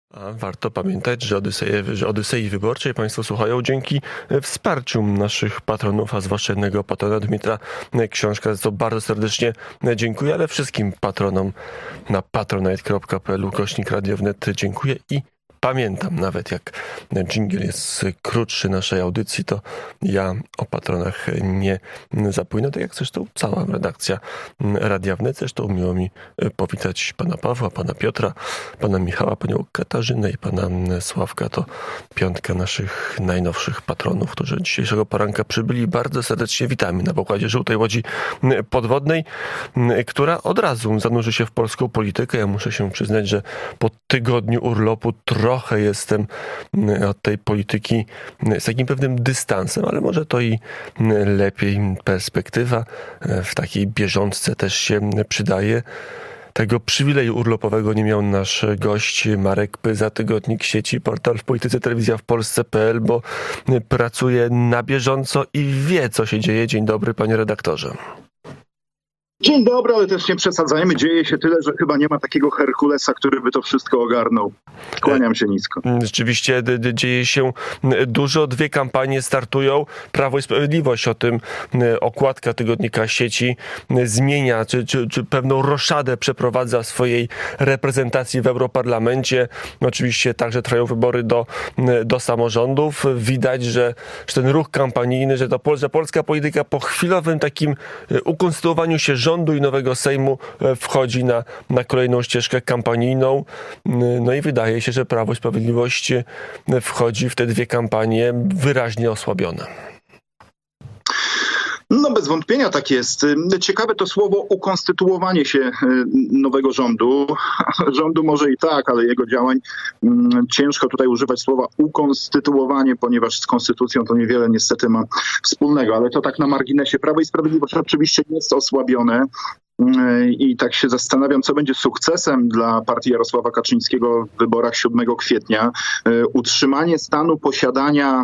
A warto pamiętać, że Odysei Wyborczej Państwo słuchają dzięki wsparciu naszych patronów, a zwłaszcza jednego patrona, Dmitra Książka, za co bardzo serdecznie dziękuję, ale wszystkim patronom na patronite.pl/Radio Wnet dziękuję i pamiętam, nawet jak dżingiel jest krótszy naszej audycji, to ja o patronach nie zapomnę, tak jak zresztą cała redakcja Radia Wnet. Zresztą miło mi powitać pana Pawła, pana Piotra, pana Michała, panią Katarzynę i pana Sławka. To piątka naszych najnowszych patronów, którzy dzisiejszego poranka przybyli. Bardzo serdecznie witamy na pokładzie żółtej łodzi podwodnej, która od razu zanurzy się w polską politykę. Ja muszę się przyznać, że po tygodniu urlopu trochę jestem od tej polityki z takim pewnym dystansem, ale może to i lepiej. Perspektywa w takiej bieżączce też się przydaje. Tego przywileju urlopowego nie miał nasz gość Marek Pyza, tygodnik sieci, portal w polityce, telewizja w Polsce.pl, bo pracuje na bieżąco i wie, co się dzieje. Dzień dobry, panie redaktorze. Dzień dobry, ale też nie przesadzajmy. Dzieje się tyle, że chyba nie ma takiego Herkulesa, który by to wszystko ogarnął. Kłaniam się nisko. Rzeczywiście dzieje się dużo. 2 kampanie startują. Prawo i Sprawiedliwość, o tym okładka tygodnika sieci, zmienia, czy pewną roszadę przeprowadza w swojej reprezentacji w Europarlamencie. Oczywiście także trwają wybory do samorządów. Widać, że ten ruch kampanijny, że polska polityka po chwilowym takim ukonstytuowaniu się rządu i nowego Sejmu wchodzi na kolejną ścieżkę kampanijną. No i wydaje się, że Prawo i Sprawiedliwość wchodzi w te 2 kampanie wyraźnie osłabione. No bez wątpienia tak jest. Ciekawe to słowo ukonstytuowanie się nowego rządu. Rządu może i tak, ale jego działań ciężko tutaj używać słowa ukonstytuowanie, ponieważ z konstytucją to niewiele niestety ma wspólnego. Ale to tak na marginesie. Prawo i Sprawiedliwość oczywiście jest osłabione. I tak się zastanawiam, co będzie sukcesem dla partii Jarosława Kaczyńskiego w wyborach 7 kwietnia. Utrzymanie stanu posiadania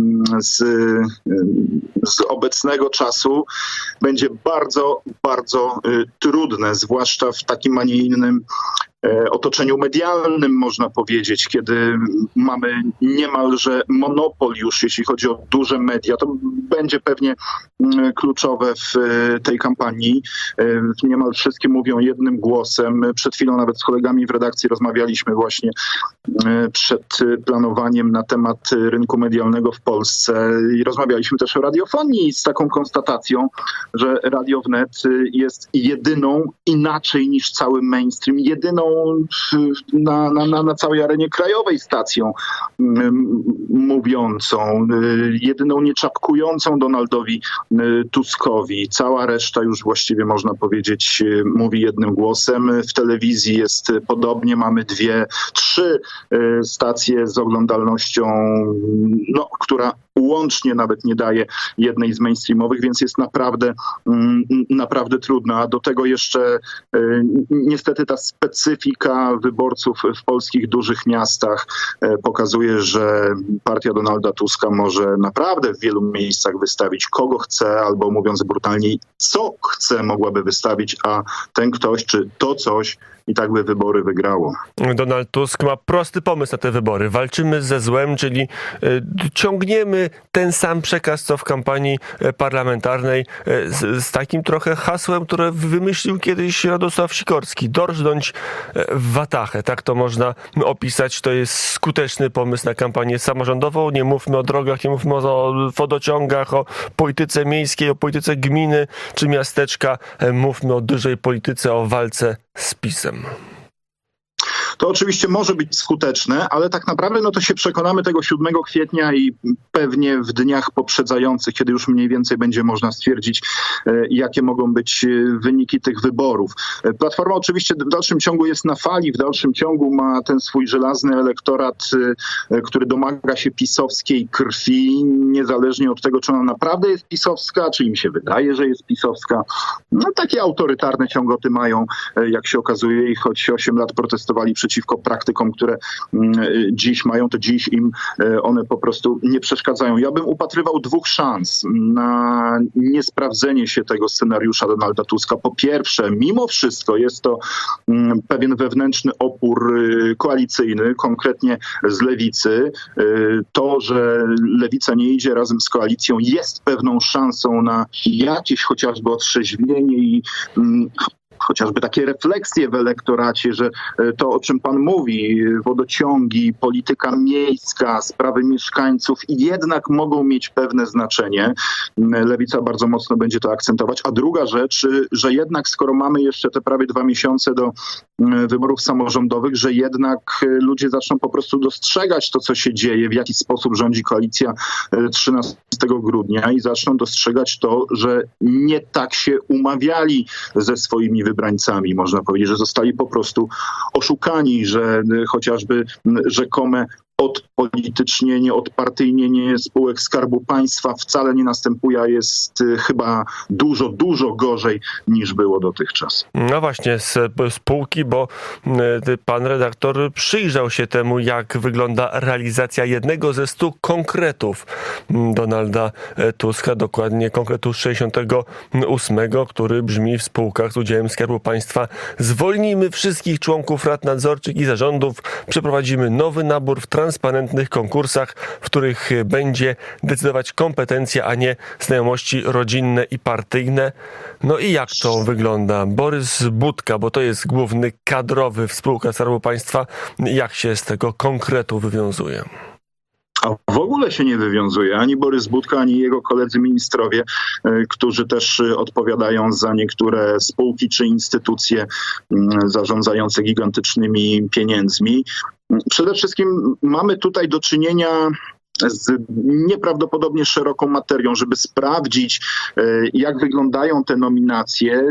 z obecnego czasu będzie bardzo, bardzo trudne, zwłaszcza w takim, a nie innym otoczeniu medialnym, można powiedzieć, kiedy mamy niemalże monopol już, jeśli chodzi o duże media. To będzie pewnie kluczowe w tej kampanii. Niemal wszystkie mówią jednym głosem. Przed chwilą nawet z kolegami w redakcji rozmawialiśmy właśnie przed planowaniem na temat rynku medialnego w Polsce i rozmawialiśmy też o radiofonii z taką konstatacją, że Radio Wnet jest jedyną, inaczej niż cały mainstream, jedyną na całej arenie krajowej stacją mówiącą, jedyną nieczapkującą Donaldowi Tuskowi. Cała reszta już właściwie, można powiedzieć, mówi jednym głosem. W telewizji jest podobnie. Mamy 2, 3 stacje z oglądalnością, która łącznie nawet nie daje jednej z mainstreamowych, więc jest naprawdę trudna. A do tego jeszcze niestety ta specyfika wyborców w polskich dużych miastach pokazuje, że partia Donalda Tuska może naprawdę w wielu miejscach wystawić kogo chce, albo mówiąc brutalniej, co chce mogłaby wystawić, a ten ktoś czy to coś i tak by wybory wygrało. Donald Tusk ma prosty pomysł na te wybory. Walczymy ze złem, czyli ciągniemy ten sam przekaz, co w kampanii parlamentarnej, z takim trochę hasłem, które wymyślił kiedyś Radosław Sikorski. Dorżnąć w watachę. Tak to można opisać. To jest skuteczny pomysł na kampanię samorządową. Nie mówmy o drogach, nie mówmy o wodociągach, o polityce miejskiej, o polityce gminy czy miasteczka. Mówmy o dużej polityce, o walce z PiS-em. To oczywiście może być skuteczne, ale tak naprawdę to się przekonamy tego 7 kwietnia i pewnie w dniach poprzedzających, kiedy już mniej więcej będzie można stwierdzić, jakie mogą być wyniki tych wyborów. Platforma oczywiście w dalszym ciągu jest na fali, w dalszym ciągu ma ten swój żelazny elektorat, który domaga się pisowskiej krwi, niezależnie od tego, czy ona naprawdę jest pisowska, czy im się wydaje, że jest pisowska. Takie autorytarne ciągoty mają, jak się okazuje, i choć 8 lat protestowali przeciwko przeciwko praktykom, które dziś mają, to dziś im one po prostu nie przeszkadzają. Ja bym upatrywał dwóch szans na niesprawdzenie się tego scenariusza Donalda Tuska. Po pierwsze, mimo wszystko jest to pewien wewnętrzny opór koalicyjny, konkretnie z Lewicy. To, że Lewica nie idzie razem z koalicją, jest pewną szansą na jakieś chociażby otrzeźwienie i chociażby takie refleksje w elektoracie, że to, o czym pan mówi, wodociągi, polityka miejska, sprawy mieszkańców jednak mogą mieć pewne znaczenie. Lewica bardzo mocno będzie to akcentować. A druga rzecz, że jednak skoro mamy jeszcze te prawie 2 miesiące do wyborów samorządowych, że jednak ludzie zaczną po prostu dostrzegać to, co się dzieje, w jaki sposób rządzi koalicja 13 grudnia i zaczną dostrzegać to, że nie tak się umawiali ze swoimi wybrańcami. Można powiedzieć, że zostali po prostu oszukani, że chociażby rzekome odpolitycznienie, odpartyjnienie spółek Skarbu Państwa wcale nie następuje, a jest chyba dużo, dużo gorzej niż było dotychczas. No właśnie, z spółki, bo pan redaktor przyjrzał się temu, jak wygląda realizacja jednego ze 100 konkretów Donalda Tuska, dokładnie konkretu 68, który brzmi: w spółkach z udziałem Skarbu Państwa zwolnijmy wszystkich członków rad nadzorczych i zarządów, przeprowadzimy nowy nabór w transparentnych konkursach, w których będzie decydować kompetencja, a nie znajomości rodzinne i partyjne. No i jak to wygląda? Borys Budka, bo to jest główny kadrowy w spółkach Skarbu Państwa, jak się z tego konkretu wywiązuje? A w ogóle się nie wywiązuje ani Borys Budka, ani jego koledzy ministrowie, którzy też odpowiadają za niektóre spółki czy instytucje zarządzające gigantycznymi pieniędzmi. Przede wszystkim mamy tutaj do czynienia z nieprawdopodobnie szeroką materią. Żeby sprawdzić, jak wyglądają te nominacje,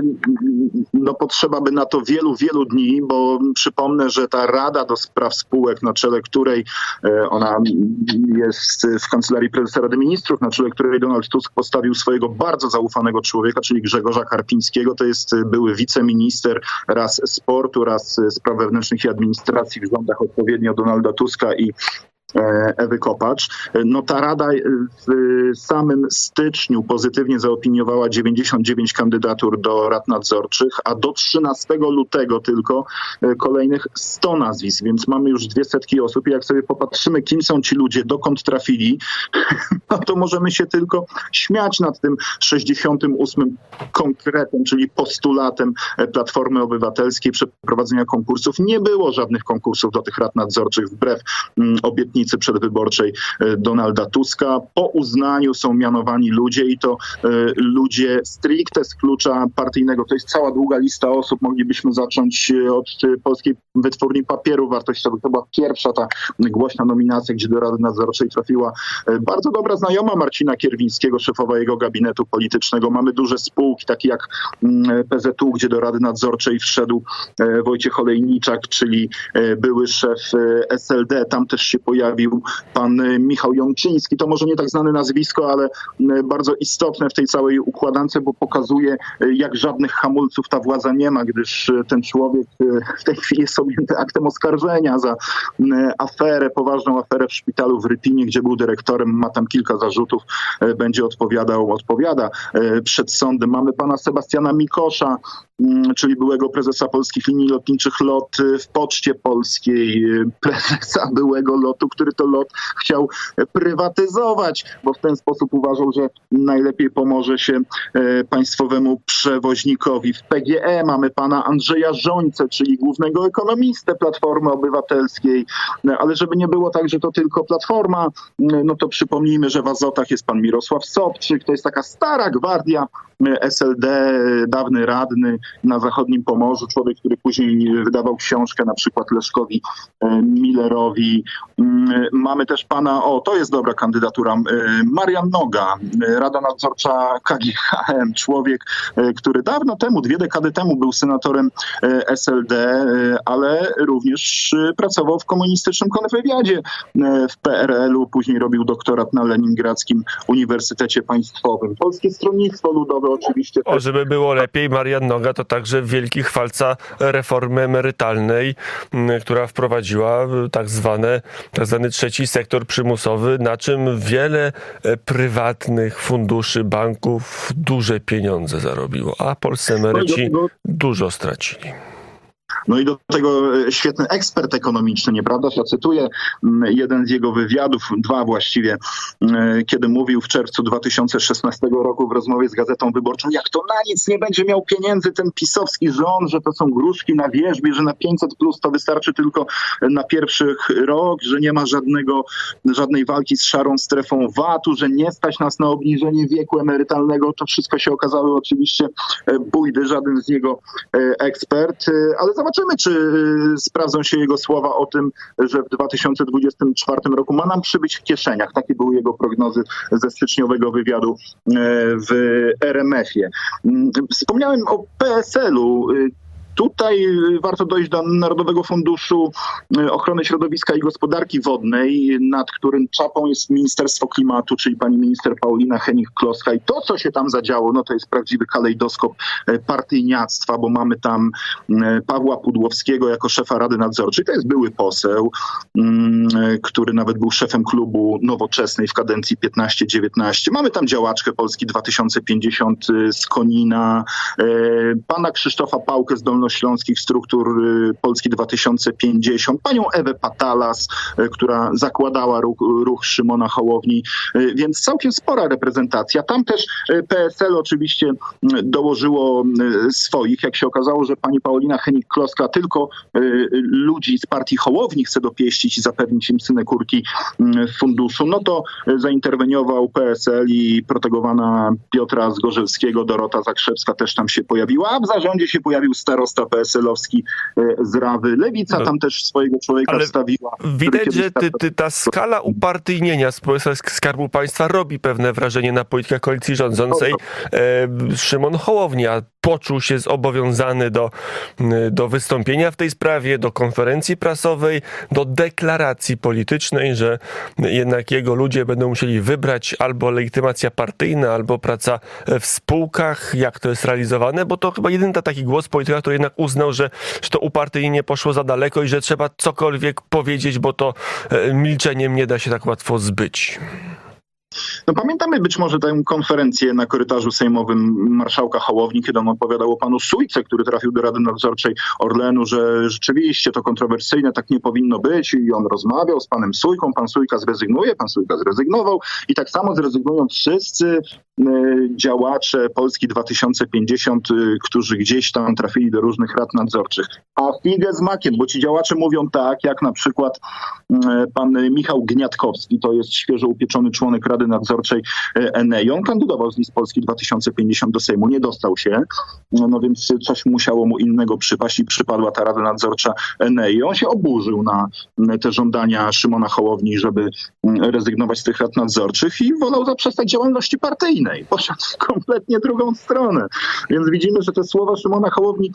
no potrzeba by na to wielu, wielu dni, bo przypomnę, że ta Rada do Spraw Spółek, na czele której ona jest w Kancelarii Prezesa Rady Ministrów, na czele której Donald Tusk postawił swojego bardzo zaufanego człowieka, czyli Grzegorza Karpińskiego. To jest były wiceminister raz sportu, raz spraw wewnętrznych i administracji w rządach odpowiednio Donalda Tuska i Ewy Kopacz. No ta rada w samym styczniu pozytywnie zaopiniowała 99 kandydatur do rad nadzorczych, a do 13 lutego tylko kolejnych 100 nazwisk, więc mamy już 200 osób i jak sobie popatrzymy, kim są ci ludzie, dokąd trafili, no to możemy się tylko śmiać nad tym 68 konkretem, czyli postulatem Platformy Obywatelskiej przeprowadzenia konkursów. Nie było żadnych konkursów do tych rad nadzorczych wbrew obietnicy przedwyborczej Donalda Tuska. Po uznaniu są mianowani ludzie i to ludzie stricte z klucza partyjnego. To jest cała długa lista osób. Moglibyśmy zacząć od Polskiej Wytwórni Papierów Wartościowych. To była pierwsza ta głośna nominacja, gdzie do Rady Nadzorczej trafiła bardzo dobra znajoma Marcina Kierwińskiego, szefowa jego gabinetu politycznego. Mamy duże spółki, takie jak PZU, gdzie do Rady Nadzorczej wszedł Wojciech Olejniczak, czyli były szef SLD. Tam też się pojawił pan Michał Jączyński. To może nie tak znane nazwisko, ale bardzo istotne w tej całej układance, bo pokazuje, jak żadnych hamulców ta władza nie ma, gdyż ten człowiek w tej chwili jest objęty aktem oskarżenia za aferę, poważną aferę w szpitalu w Rypinie, gdzie był dyrektorem, ma tam kilka zarzutów, będzie odpowiada przed sądem. Mamy pana Sebastiana Mikosza, czyli byłego prezesa Polskich Linii Lotniczych LOT w Poczcie Polskiej, prezesa byłego LOT-u, który to LOT chciał prywatyzować, bo w ten sposób uważał, że najlepiej pomoże się państwowemu przewoźnikowi. W PGE mamy pana Andrzeja Żońcę, czyli głównego ekonomistę Platformy Obywatelskiej, ale żeby nie było tak, że to tylko Platforma, no to przypomnijmy, że w Azotach jest pan Mirosław Sobczyk, to jest taka stara gwardia SLD, dawny radny na zachodnim Pomorzu, człowiek, który później wydawał książkę na przykład Leszkowi Millerowi. Mamy też pana, to jest dobra kandydatura, Marian Noga, Rada Nadzorcza KGHM, człowiek, który dawno temu, 2 dekady temu był senatorem SLD, ale również pracował w komunistycznym kontrwywiadzie w PRL-u, później robił doktorat na Leningradzkim Uniwersytecie Państwowym. Polskie Stronnictwo Ludowe, to oczywiście... Żeby było lepiej, Marian Noga to także wielki chwalca reformy emerytalnej, która wprowadziła tak zwany trzeci sektor przymusowy, na czym wiele prywatnych funduszy, banków duże pieniądze zarobiło, a polscy emeryci dużo stracili. No i do tego świetny ekspert ekonomiczny, nieprawdaż? Ja cytuję jeden z jego wywiadów, dwa właściwie, kiedy mówił w czerwcu 2016 roku w rozmowie z Gazetą Wyborczą, jak to na nic nie będzie miał pieniędzy ten pisowski rząd, że to są gruszki na wierzbie, że na 500+ to wystarczy tylko na pierwszy rok, że nie ma żadnej walki z szarą strefą VAT-u, że nie stać nas na obniżenie wieku emerytalnego. To wszystko się okazały oczywiście bójdy, żaden z niego ekspert, ale zobaczymy, czy sprawdzą się jego słowa o tym, że w 2024 roku ma nam przybyć w kieszeniach. Takie były jego prognozy ze styczniowego wywiadu w RMF-ie. Wspomniałem o PSL-u. Tutaj warto dojść do Narodowego Funduszu Ochrony Środowiska i Gospodarki Wodnej, nad którym czapą jest Ministerstwo Klimatu, czyli pani minister Paulina Hennig-Kloska. I to, co się tam zadziało, no to jest prawdziwy kalejdoskop partyjniactwa, bo mamy tam Pawła Pudłowskiego jako szefa Rady Nadzorczej. To jest były poseł, który nawet był szefem klubu Nowoczesnej w kadencji 15-19. Mamy tam działaczkę Polski 2050 z Konina, pana Krzysztofa Pałkę z Dolnośląskich Struktur Polski 2050, panią Ewę Patalas, która zakładała ruch Szymona Hołowni, więc całkiem spora reprezentacja. Tam też PSL oczywiście dołożyło swoich. Jak się okazało, że pani Paulina Hennig-Kloska tylko ludzi z partii Hołowni chce dopieścić i zapewnić im synekurki w funduszu, no to zainterweniował PSL i protegowana Piotra Zgorzelskiego, Dorota Zakrzewska też tam się pojawiła, a w zarządzie się pojawił starosta PSL-owski z Rawy. Lewica tam też swojego człowieka wstawiła. Widać, że ta skala upartyjnienia spółek Skarbu Państwa robi pewne wrażenie na politykach koalicji rządzącej. Szymon Hołownia poczuł się zobowiązany do wystąpienia w tej sprawie, do konferencji prasowej, do deklaracji politycznej, że jednak jego ludzie będą musieli wybrać albo legitymacja partyjna, albo praca w spółkach, jak to jest realizowane, bo to chyba jedyny taki głos polityka, który jednak uznał, że to upartyjnienie poszło za daleko i że trzeba cokolwiek powiedzieć, bo to milczeniem nie da się tak łatwo zbyć. No pamiętamy być może tę konferencję na korytarzu sejmowym marszałka Hołowni, kiedy on opowiadał o panu Sójce, który trafił do Rady Nadzorczej Orlenu, że rzeczywiście to kontrowersyjne, tak nie powinno być i on rozmawiał z panem Sójką, pan Sójka zrezygnuje, pan Sójka zrezygnował i tak samo zrezygnują wszyscy działacze Polski 2050, którzy gdzieś tam trafili do różnych rad nadzorczych. A figę z makiem, bo ci działacze mówią tak, jak na przykład pan Michał Gniatkowski, to jest świeżo upieczony członek Rady Nadzorczej Enei. On kandydował z list Polski 2050 do Sejmu, nie dostał się, no więc coś musiało mu innego przypaść i przypadła ta Rada Nadzorcza Enei. On się oburzył na te żądania Szymona Hołowni, żeby rezygnować z tych rad nadzorczych i wolał zaprzestać działalności partyjnej. Poszedł w kompletnie drugą stronę. Więc widzimy, że te słowa Szymona Hołowni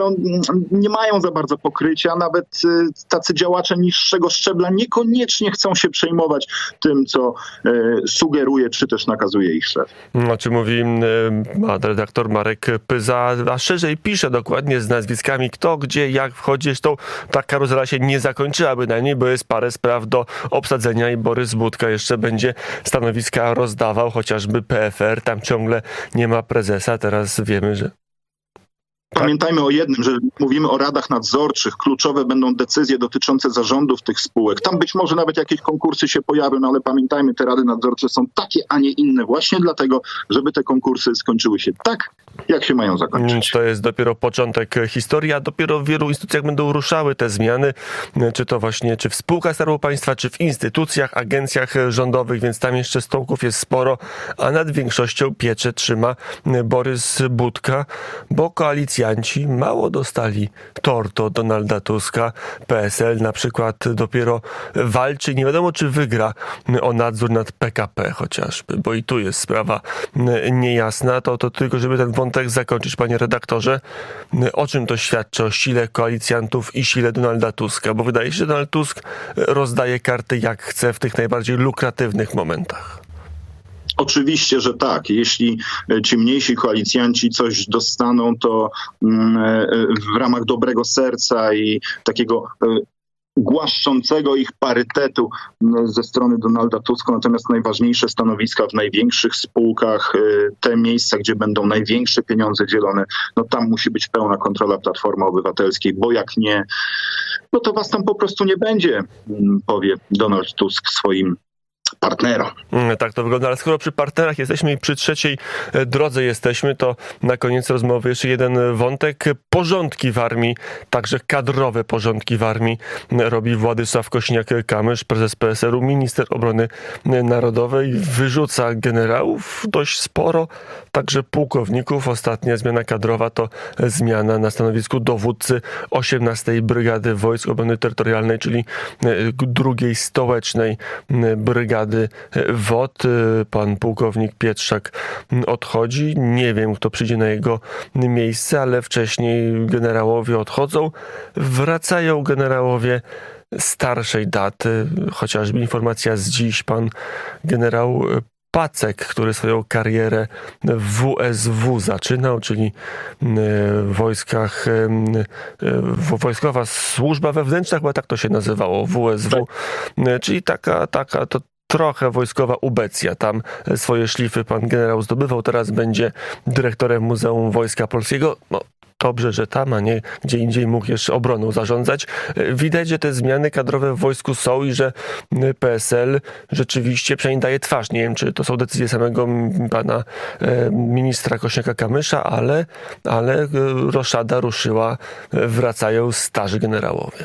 nie mają za bardzo pokrycia. Nawet tacy działacze niższego szczebla niekoniecznie chcą się przejmować tym, co sugeruje, czy też nakazuje ich szef. O czym mówi redaktor Marek Pyza, a szerzej pisze dokładnie z nazwiskami, kto, gdzie, jak wchodzi. Zresztą ta karuzela się nie zakończyła bynajmniej, bo jest parę spraw do obsadzenia i Borys Budka jeszcze będzie stanowiska rozdawał, chociażby PFR, tam ciągle nie ma prezesa, teraz wiemy, że... Pamiętajmy o jednym, że mówimy o radach nadzorczych. Kluczowe będą decyzje dotyczące zarządów tych spółek. Tam być może nawet jakieś konkursy się pojawią, ale pamiętajmy, te rady nadzorcze są takie, a nie inne właśnie dlatego, żeby te konkursy skończyły się tak, jak się mają zakończyć. To jest dopiero początek historii, a dopiero w wielu instytucjach będą ruszały te zmiany, czy to właśnie, czy w spółkach Skarbu Państwa, czy w instytucjach, agencjach rządowych, więc tam jeszcze stołków jest sporo, a nad większością pieczę trzyma Borys Budka, bo koalicjanci mało dostali tortu od Donalda Tuska. PSL na przykład dopiero walczy, nie wiadomo czy wygra o nadzór nad PKP chociażby, bo i tu jest sprawa niejasna. To tylko, żeby ten wątek zakończyć, panie redaktorze, o czym to świadczy? O sile koalicjantów i sile Donalda Tuska, bo wydaje się, że Donald Tusk rozdaje karty jak chce w tych najbardziej lukratywnych momentach. Oczywiście, że tak. Jeśli ci mniejsi koalicjanci coś dostaną, to w ramach dobrego serca i takiego głaszczącego ich parytetu ze strony Donalda Tuska, natomiast najważniejsze stanowiska w największych spółkach, te miejsca, gdzie będą największe pieniądze dzielone, no tam musi być pełna kontrola Platformy Obywatelskiej, bo jak nie, no to was tam po prostu nie będzie, powie Donald Tusk swoim partnerom. Tak to wygląda, ale skoro przy partnerach jesteśmy i przy trzeciej drodze jesteśmy, to na koniec rozmowy jeszcze jeden wątek. Porządki w armii, także kadrowe porządki w armii robi Władysław Kosiniak-Kamysz, prezes PSL-u, minister obrony narodowej. Wyrzuca generałów dość sporo, także pułkowników. Ostatnia zmiana kadrowa to zmiana na stanowisku dowódcy 18 Brygady Wojsk Obrony Terytorialnej, czyli drugiej stołecznej brygady WOT. Pan pułkownik Pietrzak odchodzi. Nie wiem, kto przyjdzie na jego miejsce, ale wcześniej generałowie odchodzą. Wracają generałowie starszej daty. Chociażby informacja z dziś, pan generał Pacek, który swoją karierę w WSW zaczynał, czyli w wojskach, Wojskowa Służba Wewnętrzna, chyba tak to się nazywało, WSW, czyli taka to trochę wojskowa ubecja. Tam swoje szlify pan generał zdobywał, teraz będzie dyrektorem Muzeum Wojska Polskiego. No, dobrze, że tam, a nie gdzie indziej mógł jeszcze obroną zarządzać. Widać, że te zmiany kadrowe w wojsku są i że PSL rzeczywiście przynajmniej daje twarz. Nie wiem, czy to są decyzje samego pana ministra Kosiniaka-Kamysza, ale roszada ruszyła, wracają starzy generałowie.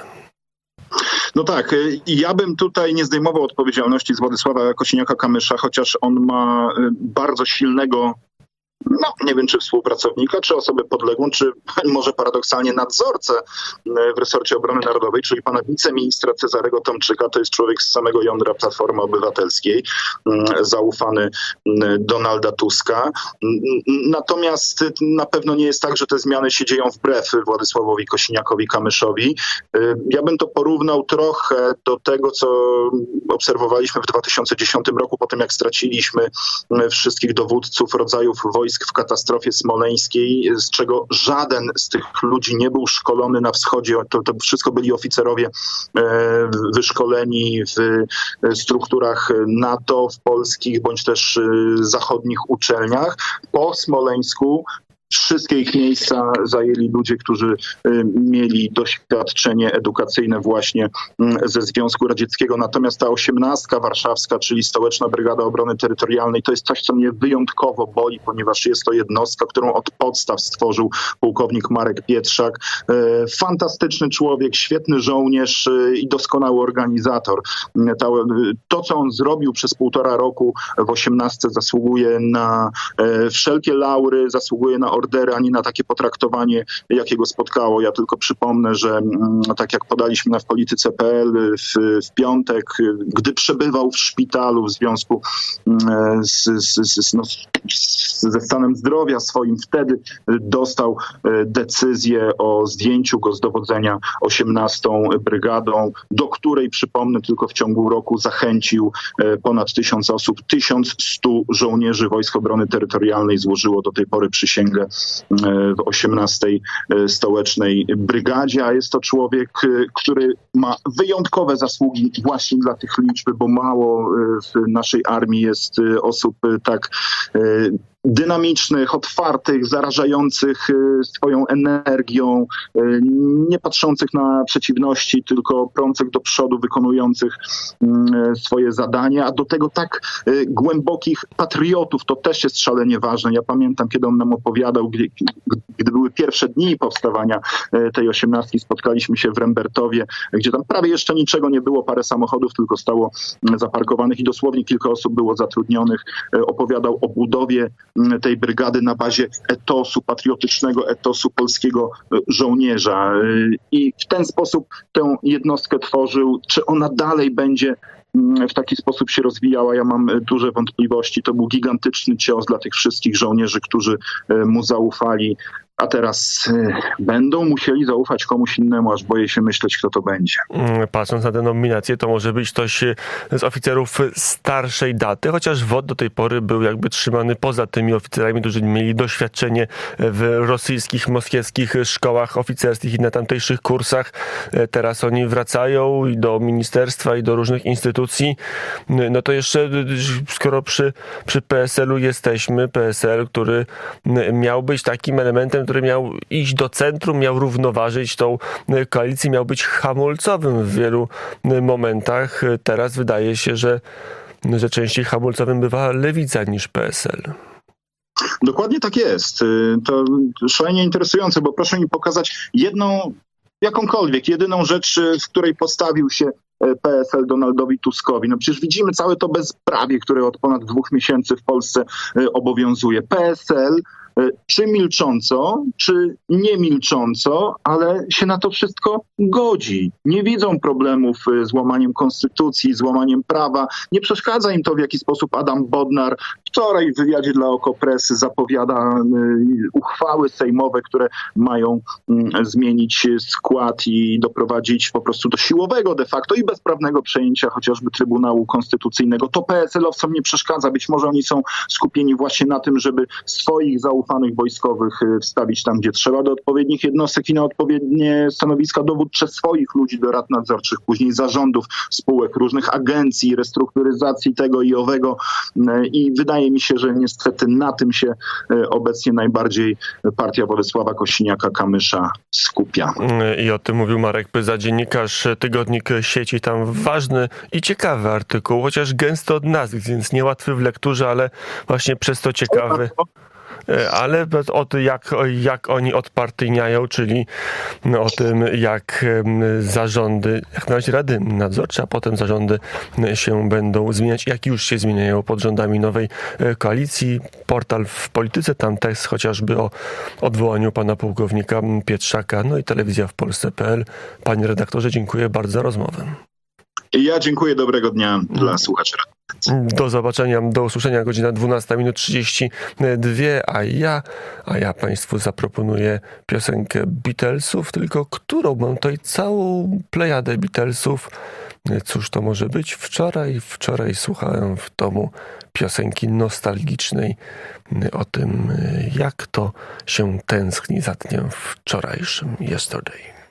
No tak, ja bym tutaj nie zdejmował odpowiedzialności z Władysława Kosiniaka-Kamysza, chociaż on ma bardzo silnego, no nie wiem, czy współpracownika, czy osobę podległą, czy może paradoksalnie nadzorcę w resorcie obrony narodowej, czyli pana wiceministra Cezarego Tomczyka. To jest człowiek z samego jądra Platformy Obywatelskiej, zaufany Donalda Tuska. Natomiast na pewno nie jest tak, że te zmiany się dzieją wbrew Władysławowi Kosiniakowi-Kamyszowi. Ja bym to porównał trochę do tego, co obserwowaliśmy w 2010 roku, po tym jak straciliśmy wszystkich dowódców rodzajów wojsk w katastrofie smoleńskiej, z czego żaden z tych ludzi nie był szkolony na wschodzie. To wszystko byli oficerowie wyszkoleni w strukturach NATO, w polskich bądź też zachodnich uczelniach. Po Smoleńsku wszystkie ich miejsca zajęli ludzie, którzy mieli doświadczenie edukacyjne właśnie ze Związku Radzieckiego. Natomiast ta 18 warszawska, czyli Stołeczna Brygada Obrony Terytorialnej, to jest coś, co mnie wyjątkowo boli, ponieważ jest to jednostka, którą od podstaw stworzył pułkownik Marek Pietrzak. Fantastyczny człowiek, świetny żołnierz i doskonały organizator. To, co on zrobił przez 1,5 roku w 18 zasługuje na wszelkie laury, zasługuje na ordery, a nie na takie potraktowanie, jakiego spotkało. Ja tylko przypomnę, że tak jak podaliśmy w Polityce.pl w piątek, gdy przebywał w szpitalu w związku ze stanem zdrowia swoim, wtedy dostał decyzję o zdjęciu go z dowodzenia 18 Brygadą, do której, przypomnę, tylko w ciągu roku zachęcił ponad 1000 osób. 1100 żołnierzy Wojsk Obrony Terytorialnej złożyło do tej pory przysięgę w 18 Stołecznej Brygadzie, a jest to człowiek, który ma wyjątkowe zasługi właśnie dla tych liczb, bo mało w naszej armii jest osób tak dynamicznych, otwartych, zarażających swoją energią, nie patrzących na przeciwności, tylko prących do przodu, wykonujących swoje zadania, a do tego tak głębokich patriotów. To też jest szalenie ważne. Ja pamiętam, kiedy on nam opowiadał, gdy były pierwsze dni powstawania tej 18, spotkaliśmy się w Rembertowie, gdzie tam prawie jeszcze niczego nie było, parę samochodów tylko stało zaparkowanych i dosłownie kilka osób było zatrudnionych. Opowiadał o budowie tej brygady na bazie etosu, patriotycznego etosu polskiego żołnierza. I w ten sposób tę jednostkę tworzył. Czy ona dalej będzie w taki sposób się rozwijała? Ja mam duże wątpliwości. To był gigantyczny cios dla tych wszystkich żołnierzy, którzy mu zaufali. a teraz będą musieli zaufać komuś innemu, aż boję się myśleć, kto to będzie. Patrząc na tę nominację, to może być ktoś z oficerów starszej daty, chociaż WOT do tej pory był jakby trzymany poza tymi oficerami, którzy mieli doświadczenie w rosyjskich, moskiewskich szkołach oficerskich i na tamtejszych kursach. Teraz oni wracają i do ministerstwa, i do różnych instytucji. No to jeszcze, skoro przy PSL-u jesteśmy, PSL, który miał być takim elementem, który miał iść do centrum, miał równoważyć tą koalicję, miał być hamulcowym w wielu momentach. Teraz wydaje się, że częściej hamulcowym bywa Lewica niż PSL. Dokładnie tak jest. To szalenie interesujące, bo proszę mi pokazać jedyną rzecz, w której postawił się PSL Donaldowi Tuskowi. No przecież widzimy całe to bezprawie, które od ponad 2 miesięcy w Polsce obowiązuje. PSL czy milcząco, czy nie milcząco, ale się na to wszystko godzi. Nie widzą problemów z łamaniem konstytucji, z łamaniem prawa. Nie przeszkadza im to, w jaki sposób Adam Bodnar wczoraj w wywiadzie dla Okopressy zapowiada uchwały sejmowe, które mają zmienić skład i doprowadzić po prostu do siłowego de facto i bezprawnego przejęcia chociażby Trybunału Konstytucyjnego. To PSL-owcom nie przeszkadza. Być może oni są skupieni właśnie na tym, żeby swoich zaufanych wojskowych wstawić tam, gdzie trzeba, do odpowiednich jednostek i na odpowiednie stanowiska dowódcze swoich ludzi do rad nadzorczych, później zarządów spółek, różnych agencji, restrukturyzacji tego i owego. I wydaje mi się, że niestety na tym się obecnie najbardziej partia Władysława Kosiniaka-Kamysza skupia. I o tym mówił Marek Pyza, dziennikarz, tygodnik Sieci. Tam ważny i ciekawy artykuł, chociaż gęsto od nazw, więc niełatwy w lekturze, ale właśnie przez to ciekawy. Ale o tym, jak oni odpartyjniają, czyli o tym, jak zarządy, jak na razie rady nadzorcze, a potem zarządy się będą zmieniać, jak już się zmieniają pod rządami nowej koalicji. Portal w Polityce, tam tekst chociażby o odwołaniu pana pułkownika Pietrzaka, no i telewizja w Polsce.pl. Panie redaktorze, dziękuję bardzo za rozmowę. Ja dziękuję, dobrego dnia dla słuchaczy. Do zobaczenia, do usłyszenia, godzina 12:32, a ja Państwu zaproponuję piosenkę Beatlesów, tylko którą? Mam tutaj całą plejadę Beatlesów. Cóż to może być? Wczoraj słuchałem w domu piosenki nostalgicznej o tym, jak to się tęskni za dniem wczorajszym, yesterday.